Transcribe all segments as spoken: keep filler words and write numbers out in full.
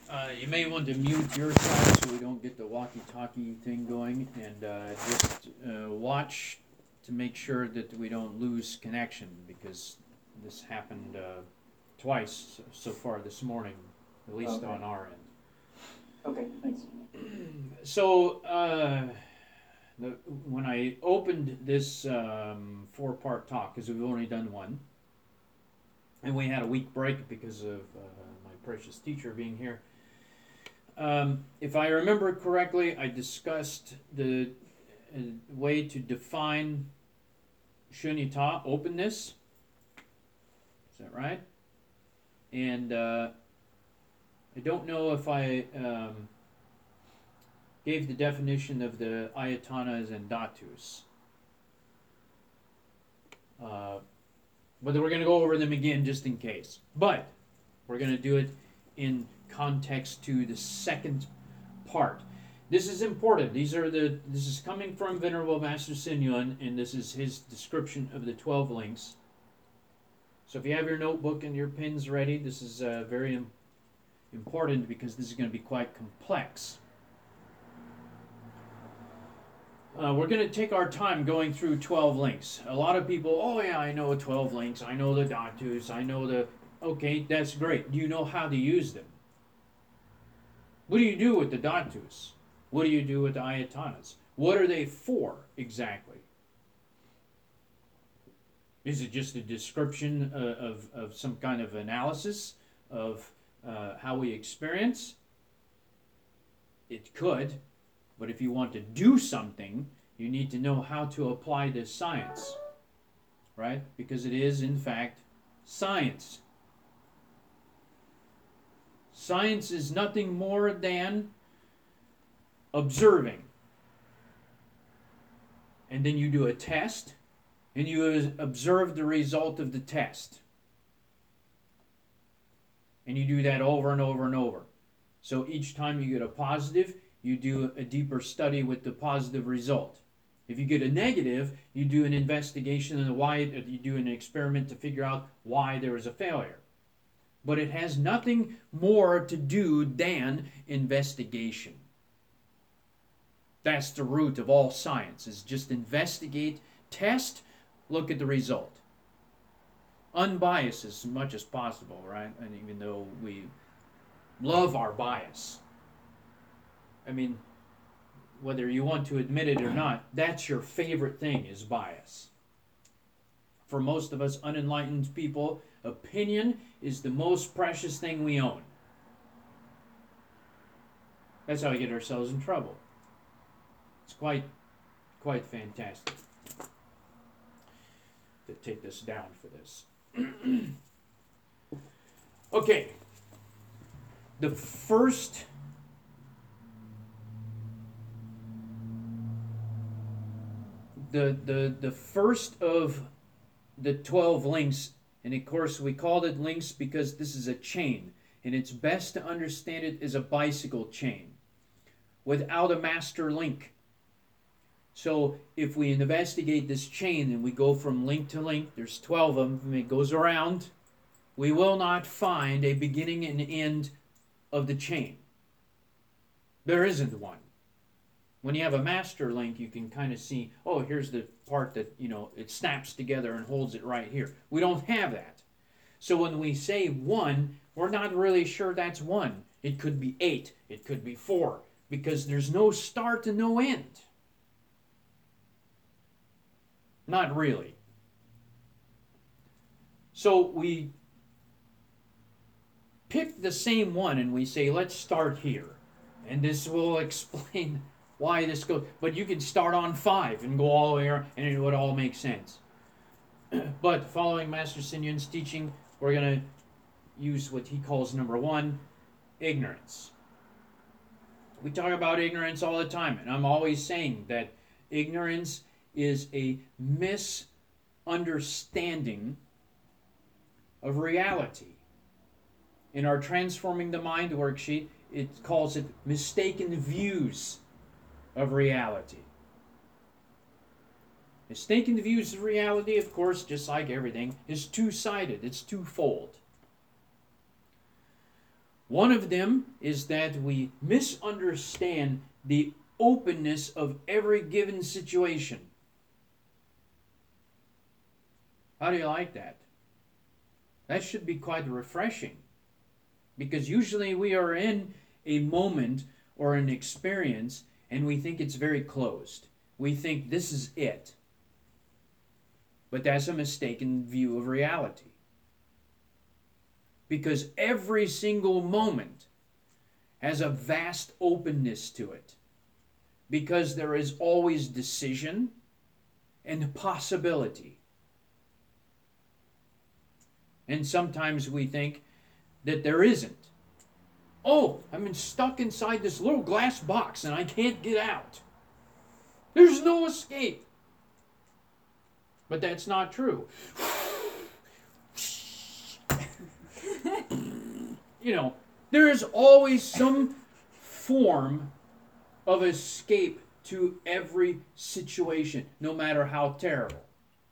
Uh, you may want to mute your side so we don't get the walkie-talkie thing going, and uh, just uh, watch to make sure that we don't lose connection, because this happened uh, twice so far this morning, at least Okay. on our end. Okay, thanks. So, uh, the, when I opened this um, four-part talk, because we've only done one, and we had a week break because of uh, my precious teacher being here. Um, if I remember correctly, I discussed the uh, way to define shunyata, openness. Is that right? And uh, I don't know if I um, gave the definition of the ayatanas and dhatus. Uh, but we're going to go over them again just in case. But we're going to do it in context to the second part. This is important. These are the. This is coming from Venerable Master Hsuan Yun, and this is his description of the twelve links. So if you have your notebook and your pens ready, this is uh, very im- important because this is going to be quite complex. Uh, we're going to take our time going through twelve links. A lot of people, oh yeah, I know twelve links. I know the dhatus. I know the. Okay, that's great. Do you know how to use them? What do you do with the dhatus? What do you do with the ayatanas? What are they for exactly? Is it just a description uh, of, of some kind of analysis of uh, how we experience? It could, but if you want to do something, you need to know how to apply this science, right? Because it is, in fact, science. Science is nothing more than observing. And then you do a test, and you observe the result of the test. And you do that over and over and over. So each time you get a positive, you do a deeper study with the positive result. If you get a negative, you do an investigation into why, you do an experiment to figure out why there was a failure. But it has nothing more to do than investigation. That's the root of all science, is just investigate, test, look at the result. Unbiased as much as possible, right? And even though we love our bias. I mean, whether you want to admit it or not, that's your favorite thing, is bias. For most of us unenlightened people, opinion is the most precious thing we own. That's how we get ourselves in trouble. It's quite, quite fantastic to take this down for this. Okay. The first the the the first of the twelve links, and of course we called it links because this is a chain, and it's best to understand it as a bicycle chain without a master link. So if we investigate this chain and we go from link to link, there's twelve of them, and it goes around, we will not find a beginning and end of the chain. There isn't one. When you have a master link, you can kind of see, oh, here's the part that, you know, it snaps together and holds it right here. We don't have that. So when we say one, we're not really sure that's one. It could be eight. It could be four. Because there's no start and no end. Not really. So we pick the same one and we say, let's start here. And this will explain why this goes. But you can start on five and go all the way around, and it would all make sense. But following Master Hsuan Yun's teaching, we're going to use what he calls number one, ignorance. We talk about ignorance all the time, and I'm always saying that ignorance is a misunderstanding of reality. In our Transforming the Mind worksheet, it calls it mistaken views of reality. Mistaken views of reality, of course, just like everything, is two-sided. It's twofold. One of them is that we misunderstand the openness of every given situation. How do you like that? That should be quite refreshing. Because usually we are in a moment or an experience and we think it's very closed. We think this is it. But that's a mistaken view of reality. Because every single moment has a vast openness to it. Because there is always decision and possibility. And sometimes we think that there isn't. Oh, I'm in- stuck inside this little glass box and I can't get out. There's no escape. But that's not true. You know, there is always some form of escape to every situation, no matter how terrible.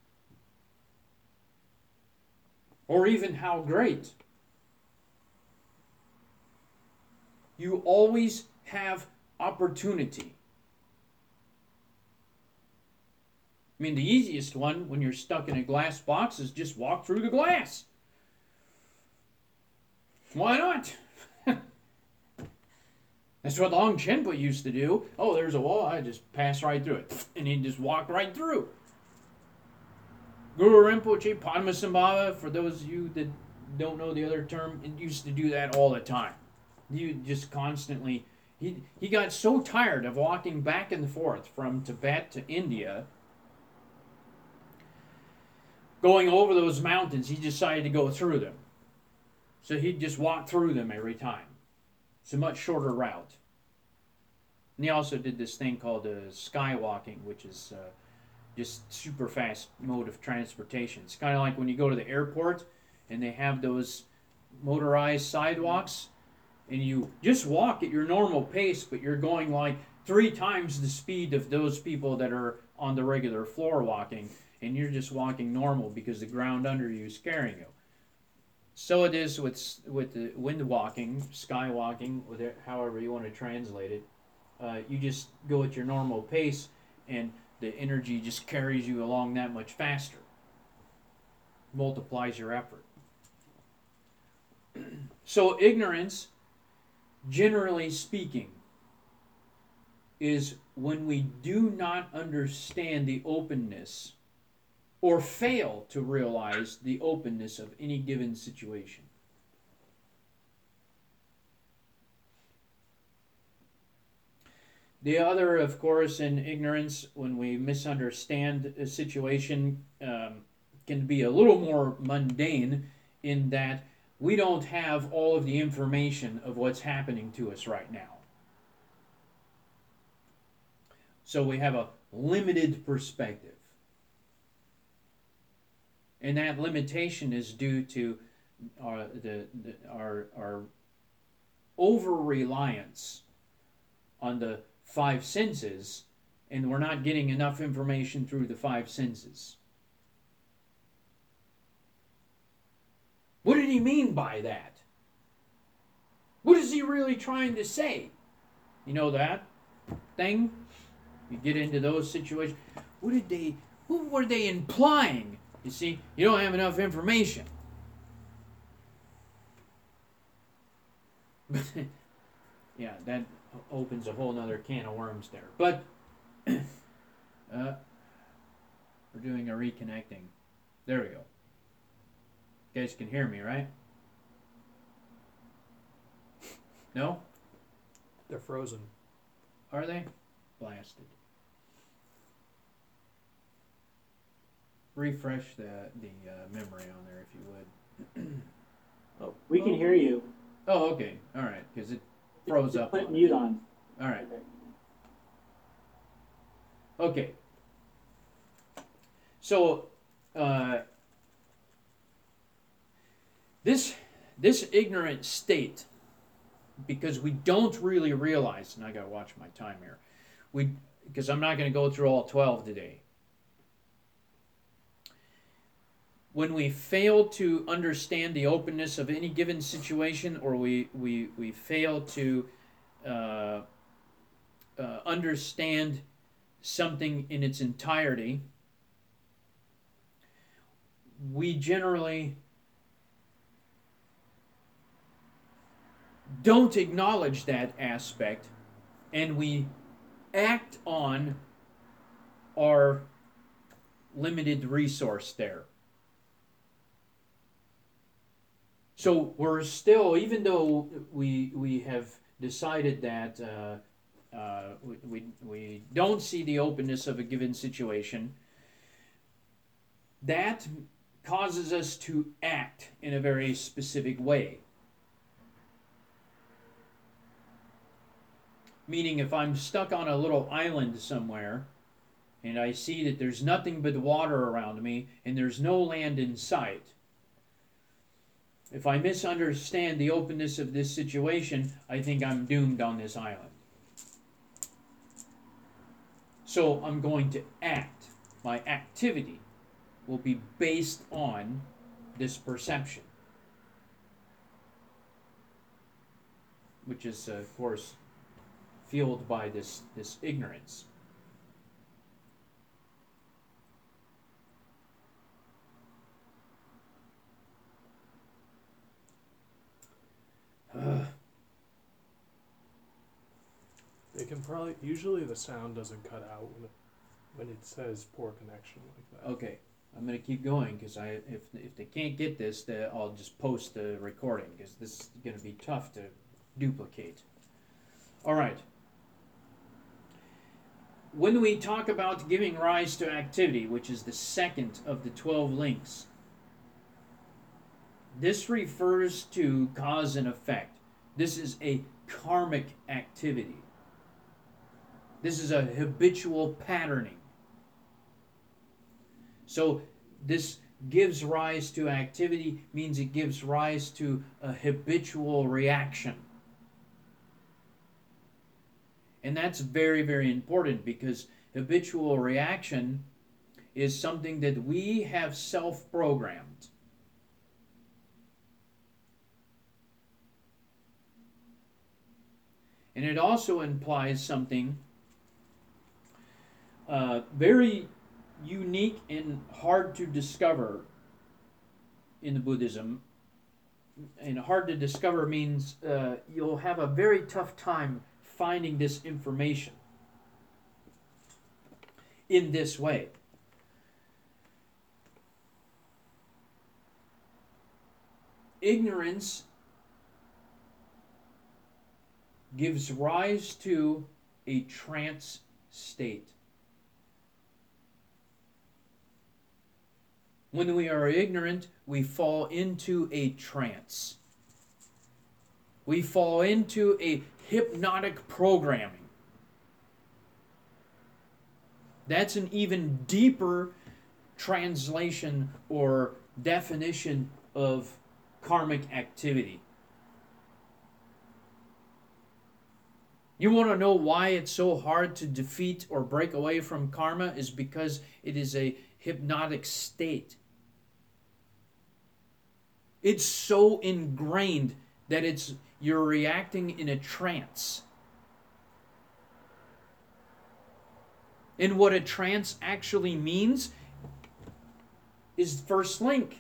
Or even how great. You always have opportunity. I mean, the easiest one when you're stuck in a glass box is just walk through the glass. Why not? That's what Long Chenpa used to do. Oh, there's a wall, I just pass right through it. And he just walked right through. Guru Rinpoche, Padmasambhava, for those of you that don't know the other term, it used to do that all the time. You just constantly, he, he got so tired of walking back and forth from Tibet to India, going over those mountains, he decided to go through them. So he'd just walk through them every time. It's a much shorter route. And he also did this thing called uh, skywalking, which is uh, just super fast mode of transportation. It's kind of like when you go to the airport and they have those motorized sidewalks and you just walk at your normal pace, but you're going like three times the speed of those people that are on the regular floor walking, and you're just walking normal because the ground under you is carrying you. So it is with with the wind walking, sky walking, however you want to translate it. Uh, you just go at your normal pace, and the energy just carries you along that much faster. Multiplies your effort. So ignorance, generally speaking, is when we do not understand the openness or fail to realize the openness of any given situation. The other, of course, in ignorance, when we misunderstand a situation, um, can be a little more mundane in that we don't have all of the information of what's happening to us right now. So we have a limited perspective. And that limitation is due to our, the, the, our, our over-reliance on the five senses, and we're not getting enough information through the five senses. What did he mean by that? What is he really trying to say? You know that thing? You get into those situations. What did they, what were they implying? You see, you don't have enough information. Yeah, that opens a whole nother can of worms there. But uh, we're doing a reconnecting. There we go. You guys can hear me, right? No? They're frozen. Are they? Blasted. Refresh the the uh, memory on there if you would. Oh, we can hear you. Oh, okay. All right, because it froze Just up. Put on mute it. on. All right. Okay. Okay. So, uh, this this ignorant state, because we don't really realize, and I got to watch my time here, we because I'm not going to go through all twelve today. when we fail to understand the openness of any given situation, or we, we, we fail to uh, uh, understand something in its entirety, we generally don't acknowledge that aspect, and we act on our limited resource there. So we're still, even though we we have decided that uh, uh, we, we, we don't see the openness of a given situation, that causes us to act in a very specific way. Meaning, if I'm stuck on a little island somewhere, and I see that there's nothing but water around me, and there's no land in sight, if I misunderstand the openness of this situation, I think I'm doomed on this island. So I'm going to act. My activity will be based on this perception, which is, uh, of course, fueled by this, this ignorance. Uh, They can probably, usually the sound doesn't cut out when it, when it says poor connection like that. okay, I'm going to keep going because I if if they can't get this, then I'll just post the recording because this is going to be tough to duplicate. All right. When we talk about giving rise to activity, which is the second of the twelve links, this refers to cause and effect. This is a karmic activity. This is a habitual patterning. So this gives rise to activity means it gives rise to a habitual reaction. And that's very, very important because habitual reaction is something that we have self-programmed. And it also implies something uh, very unique and hard to discover in the Buddhism. And hard to discover means uh, you'll have a very tough time finding this information in this way. Ignorance gives rise to a trance state. When we are ignorant, we fall into a trance. We fall into a hypnotic programming. That's an even deeper translation or definition of karmic activity. You want to know why it's so hard to defeat or break away from karma is because it is a hypnotic state. It's so ingrained that it's you're reacting in a trance. And what a trance actually means is first link.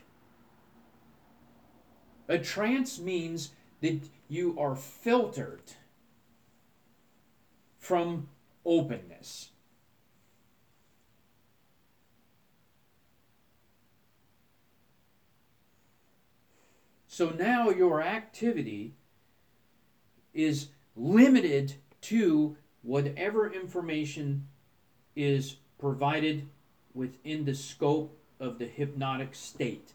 A trance means that you are filtered from openness. So now your activity is limited to whatever information is provided within the scope of the hypnotic state.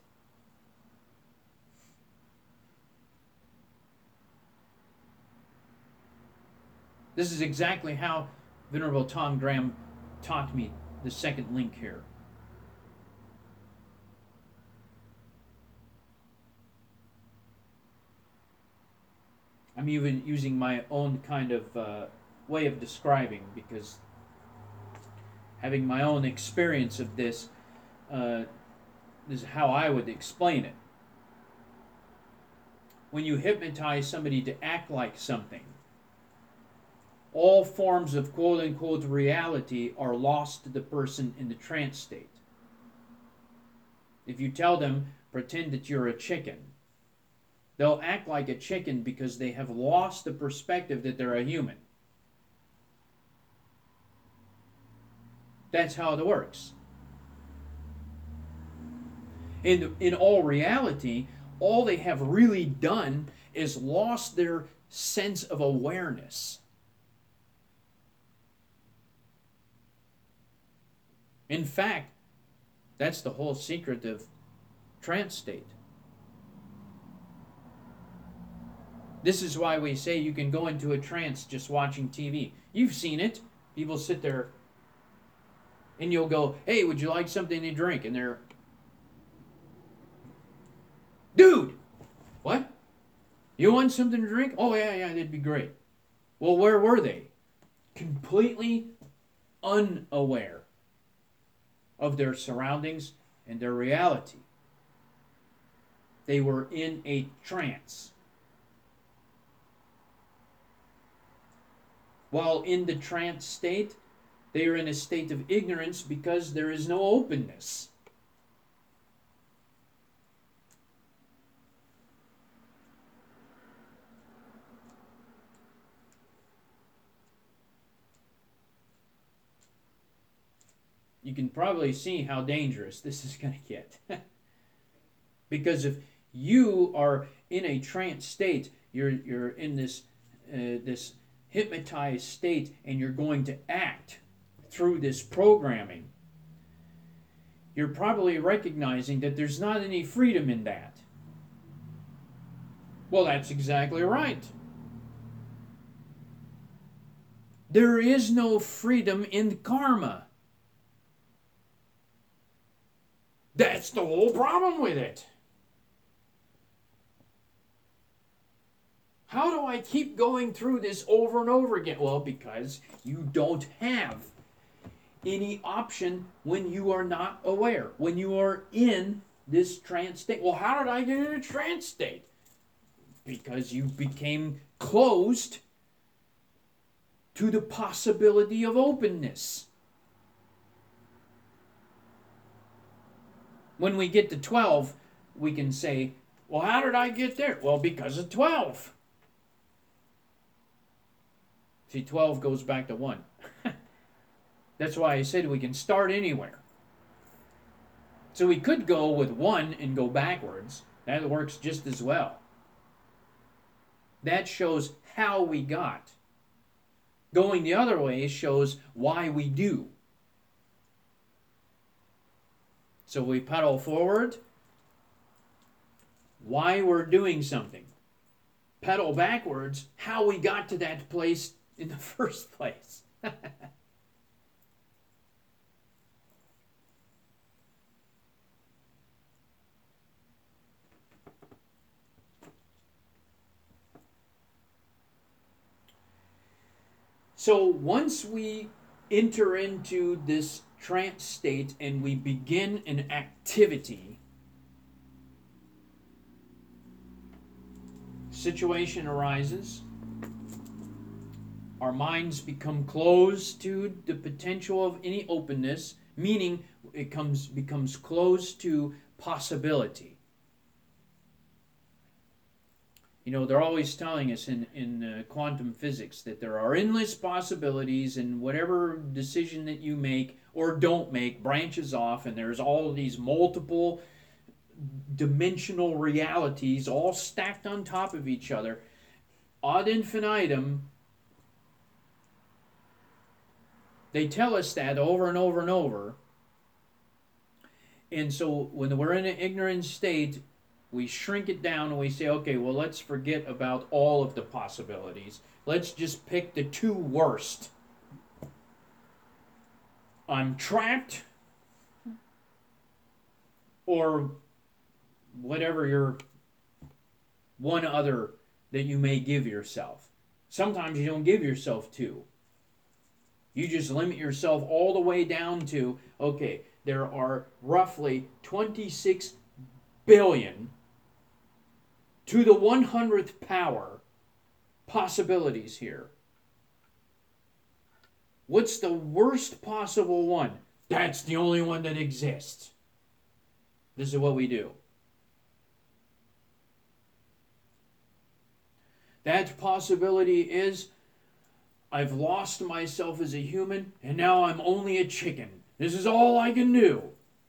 This is exactly how Venerable Tom Graham taught me the second link here. I'm even using my own kind of uh, way of describing because having my own experience of this, uh, this is how I would explain it. When you hypnotize somebody to act like something, all forms of quote-unquote reality are lost to the person in the trance state. If you tell them, pretend that you're a chicken, they'll act like a chicken because they have lost the perspective that they're a human. That's how it works. In, in all reality, all they have really done is lost their sense of awareness. In fact, that's the whole secret of trance state. This is why we say you can go into a trance just watching T V. You've seen it. People sit there and you'll go, hey, would you like something to drink? And they're, dude, what? You want something to drink? Oh, yeah, yeah, that'd be great. Well, where were they? Completely unaware of their surroundings and their reality. They were in a trance. While in the trance state, they are in a state of ignorance because there is no openness. You can probably see how dangerous this is going to get. Because if you are in a trance state, you're you're in this uh, this hypnotized state, and you're going to act through this programming, you're probably recognizing that there's not any freedom in that. Well, that's exactly right. There is no freedom in karma. That's the whole problem with it. How do I keep going through this over and over again? Well, because you don't have any option when you are not aware, when you are in this trance state. Well, how did I get in a trance state? Because you became closed to the possibility of openness. When we get to twelve, we can say, well, how did I get there? Well, because of twelve. See, twelve goes back to one. That's why I said we can start anywhere. So we could go with one and go backwards. That works just as well. That shows how we got. Going the other way shows why we do. So we pedal forward, why we're doing something. Pedal backwards, how we got to that place in the first place. So once we enter into this trance state and we begin an activity, situation arises, our minds become closed to the potential of any openness, meaning it comes becomes closed to possibility. You know, they're always telling us in, in uh, quantum physics that there are endless possibilities, and whatever decision that you make or don't make branches off, and there's all of these multiple dimensional realities all stacked on top of each other ad infinitum. They tell us that over and over and over. And so when we're in an ignorant state, we shrink it down and we say, okay, well, let's forget about all of the possibilities. Let's just pick the two worst. I'm trapped, or whatever your one other that you may give yourself. Sometimes you don't give yourself two. You just limit yourself all the way down to, okay, there are roughly twenty-six billion to the one hundredth power possibilities here. What's the worst possible one? That's the only one that exists. This is what we do. That possibility is, I've lost myself as a human, and now I'm only a chicken. This is all I can do.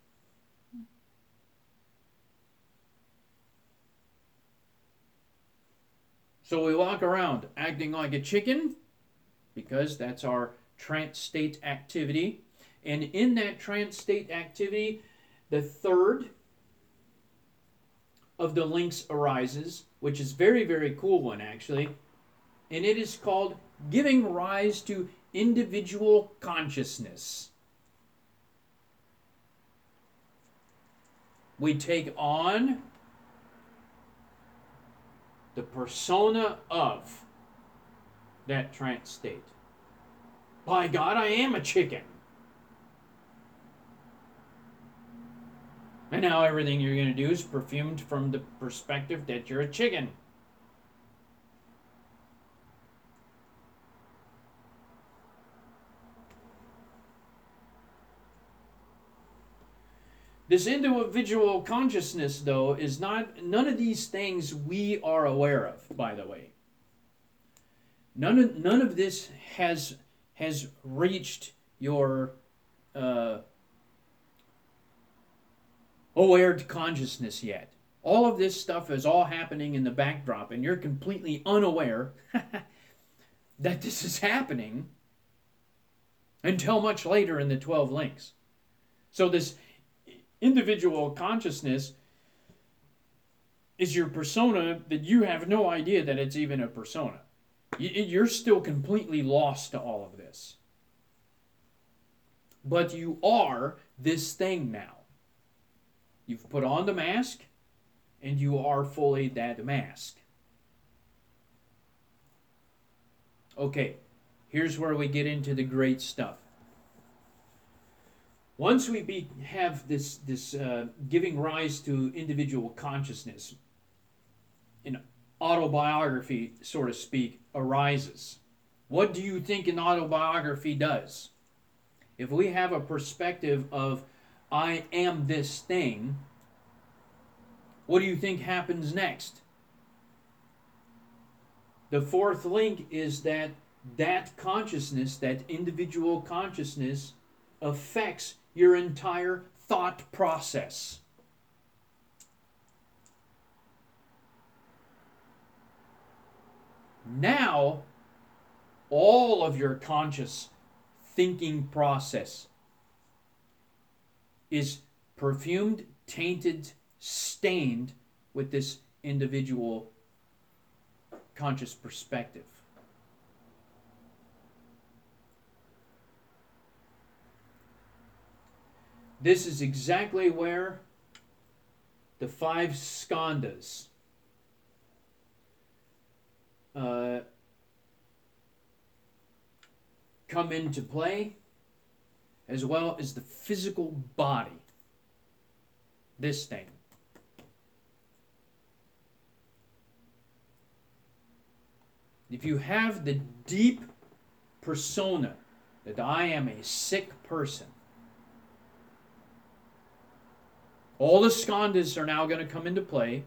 So we walk around acting like a chicken, because that's our trance state activity. And in that trance state activity, the third of the links arises, which is very, very cool one actually. And it is called giving rise to individual consciousness. We take on the persona of that trance state. By God, I am a chicken. And now everything you're going to do is perfumed from the perspective that you're a chicken. This individual consciousness, though, is not, none of these things we are aware of, by the way. None of, none of this has, has reached your uh, aware consciousness yet. All of this stuff is all happening in the backdrop, and you're completely unaware that this is happening until much later in the twelve links. So this individual consciousness is your persona that you have no idea that it's even a persona. You're still completely lost to all of this. But you are this thing now. You've put on the mask, and you are fully that mask. Okay, here's where we get into the great stuff. Once we be, have this, this uh, giving rise to individual consciousness, an autobiography, so to speak, arises. What do you think an autobiography does? If we have a perspective of, I am this thing, what do you think happens next? The fourth link is that that consciousness, that individual consciousness, affects your entire thought process. Now, all of your conscious thinking process is perfumed, tainted, stained with this individual conscious perspective. This is exactly where the five skandhas uh, come into play, as well as the physical body. This thing. If you have the deep persona that I am a sick person, all the skandhas are now going to come into play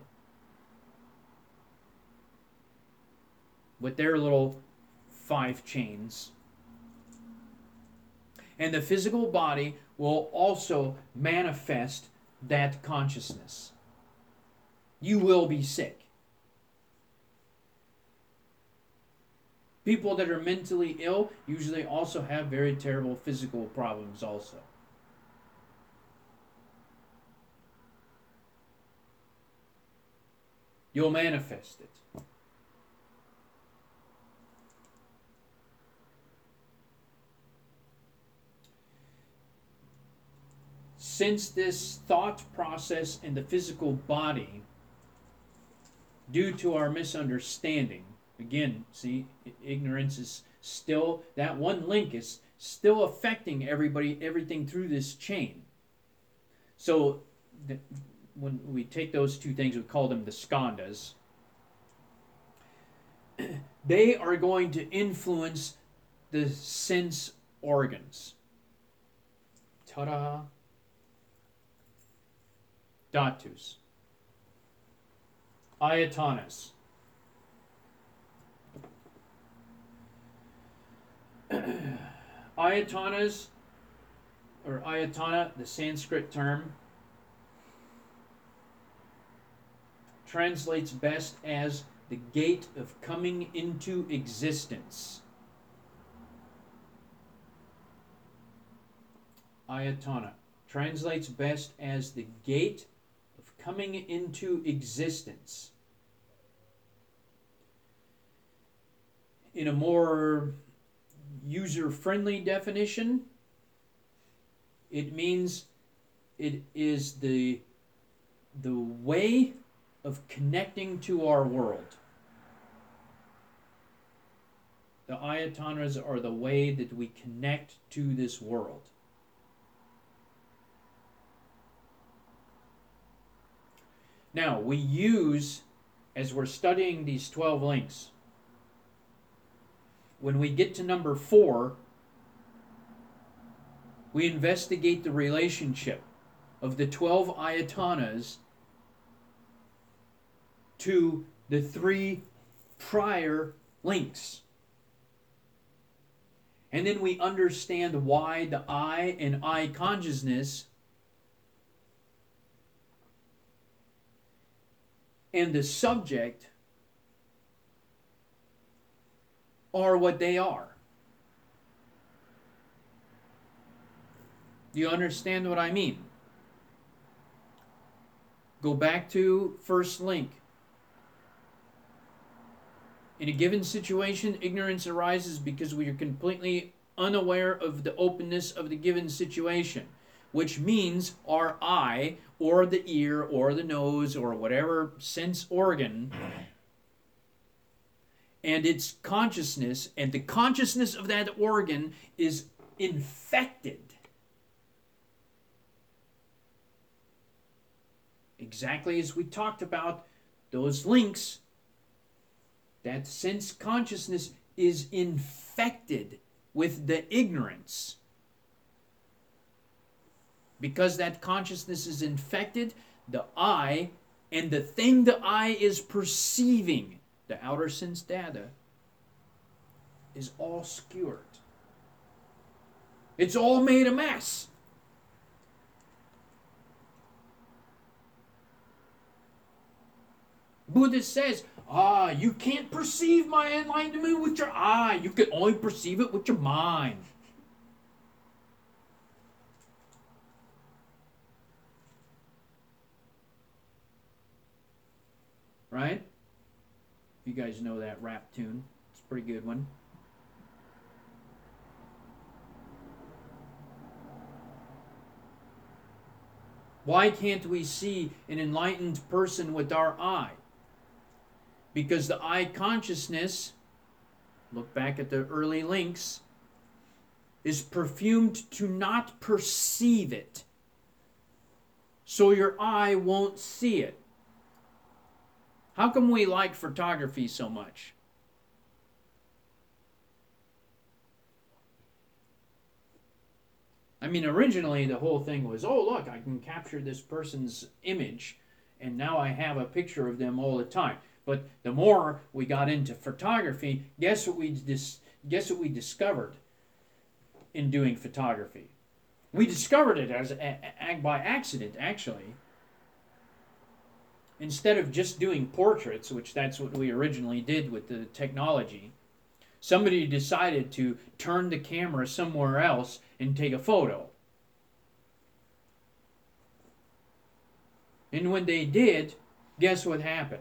with their little five chains. And the physical body will also manifest that consciousness. You will be sick. People that are mentally ill usually also have very terrible physical problems also. You'll manifest it. Since this thought process in the physical body, due to our misunderstanding, again, see, ignorance is still, that one link is still affecting everybody, everything through this chain. So the, when we take those two things, we call them the skandhas. They are going to influence the sense organs. Ta-da! Dhatus. Ayatanas. Ayatanas, or ayatana, the Sanskrit term, translates best as the gate of coming into existence. Ayatana translates best as the gate of coming into existence. In a more user-friendly definition, it means it is the, the way of connecting to our world. The ayatanas are the way that we connect to this world. Now, we use, as we're studying these twelve links, when we get to number four, we investigate the relationship of the twelve ayatanas to the three prior links. And then we understand why the I and I consciousness and the subject are what they are. Do you understand what I mean? Go back to first link. In a given situation, ignorance arises because we are completely unaware of the openness of the given situation, which means our eye or the ear or the nose or whatever sense organ and its consciousness, and the consciousness of that organ is infected. Exactly as we talked about those links, that sense consciousness is infected with the ignorance. Because that consciousness is infected, the I and the thing the I is perceiving, the outer sense data, is all skewered. It's all made a mess. Buddha says, ah, you can't perceive my enlightenment with your eye. You can only perceive it with your mind. Right? You guys know that rap tune. It's a pretty good one. Why can't we see an enlightened person with our eye? Because the I consciousness, look back at the early links, is perfumed to not perceive it. So your eye won't see it. How come we like photography so much? I mean, originally the whole thing was, oh, look, I can capture this person's image, and now I have a picture of them all the time. But the more we got into photography, guess what we dis- guess what we discovered in doing photography? We discovered it as a- a- by accident, actually. Instead of just doing portraits, which that's what we originally did with the technology, somebody decided to turn the camera somewhere else and take a photo. And when they did, guess what happened?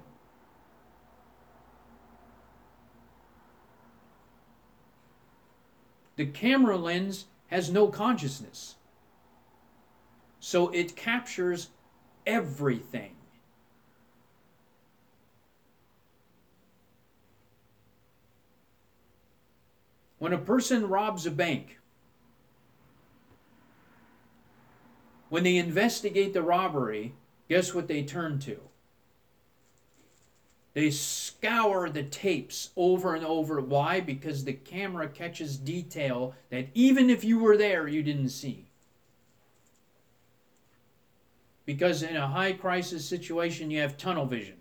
The camera lens has no consciousness. So it captures everything. When a person robs a bank, When they investigate the robbery, guess what they turn to? They scour the tapes over and over. Why? Because the camera catches detail that even if you were there, you didn't see. Because in a high crisis situation, you have tunnel vision.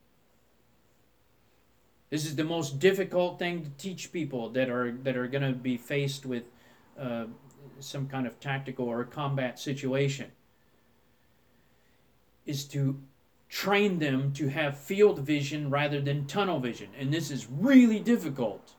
This is the most difficult thing to teach people that are that are going to be faced with uh, some kind of tactical or combat situation, is to train them to have field vision rather than tunnel vision. And this is really difficult.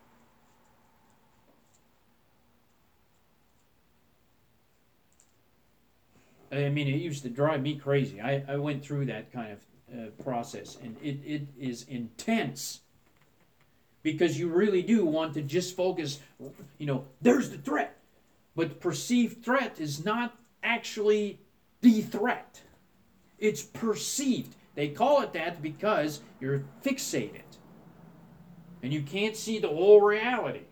I mean, it used to drive me crazy. I, I went through that kind of uh, process, and it, it is intense. Because you really do want to just focus, you know, there's the threat. But perceived threat is not actually the threat. It's perceived. They call it that because you're fixated. And you can't see the whole reality.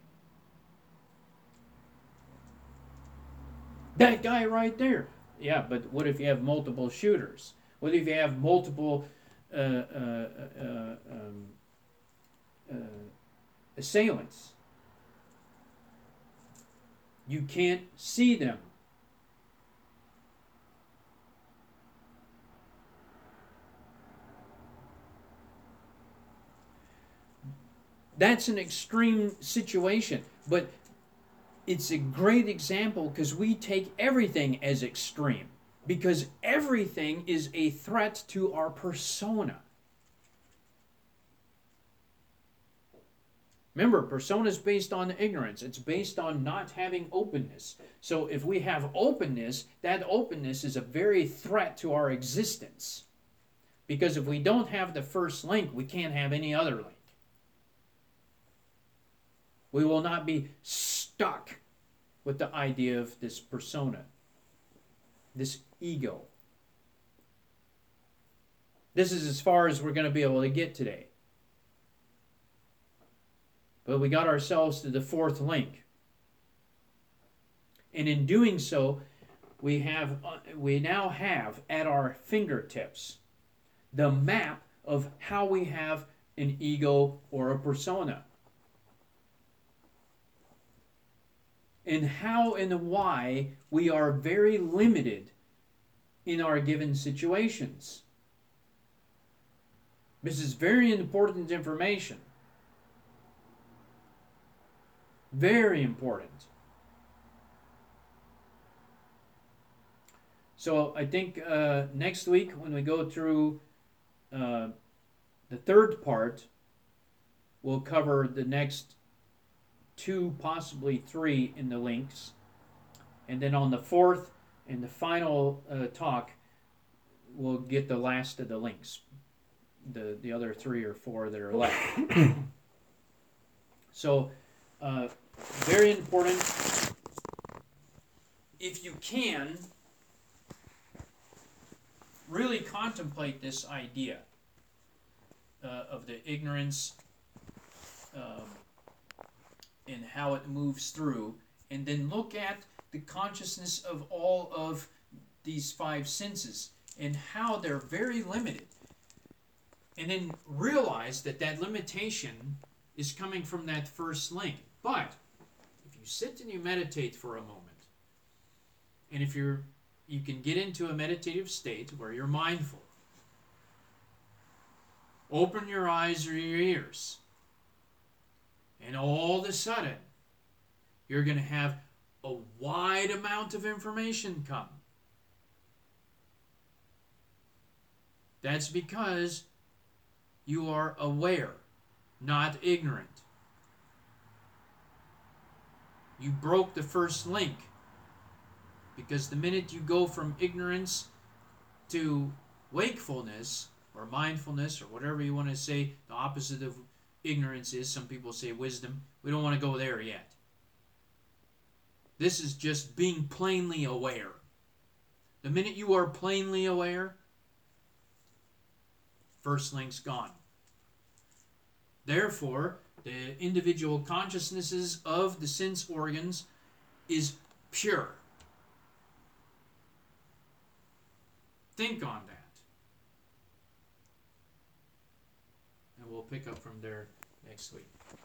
That guy right there. Yeah, but what if you have multiple shooters? What if you have multiple uh, uh, uh, um, uh, assailants? You can't see them. That's an extreme situation, but it's a great example because we take everything as extreme, because everything is a threat to our persona. Remember, persona is based on ignorance. It's based on not having openness. So if we have openness, that openness is a very threat to our existence. Because if we don't have the first link, we can't have any other link. We will not be stuck with the idea of this persona, this ego. This is as far as we're going to be able to get today. But we got ourselves to the fourth link. And in doing so, we have we now have at our fingertips the map of how we have an ego or a persona. And how and why we are very limited in our given situations. This is very important information. Very important. So I think uh, next week when we go through uh, the third part, we'll cover the next two, possibly three in the links. And then on the fourth and the final uh, talk, we'll get the last of the links. The, the other three or four that are left. So, uh, very important. If you can, really contemplate this idea uh, of the ignorance um, and how it moves through, and then look at the consciousness of all of these five senses and how they're very limited. And then realize that that limitation is coming from that first link. But if you sit and you meditate for a moment, and if you're you can get into a meditative state where you're mindful, open your eyes or your ears, and all of a sudden you're going to have a wide amount of information come. That's because you are aware, not ignorant. You broke the first link. Because the minute you go from ignorance to wakefulness, or mindfulness, or whatever you want to say, the opposite of ignorance is, some people say wisdom. We don't want to go there yet. This is just being plainly aware. The minute you are plainly aware, first link's gone. Therefore, the individual consciousnesses of the sense organs is pure. think on that. And we'll pick up from there next week.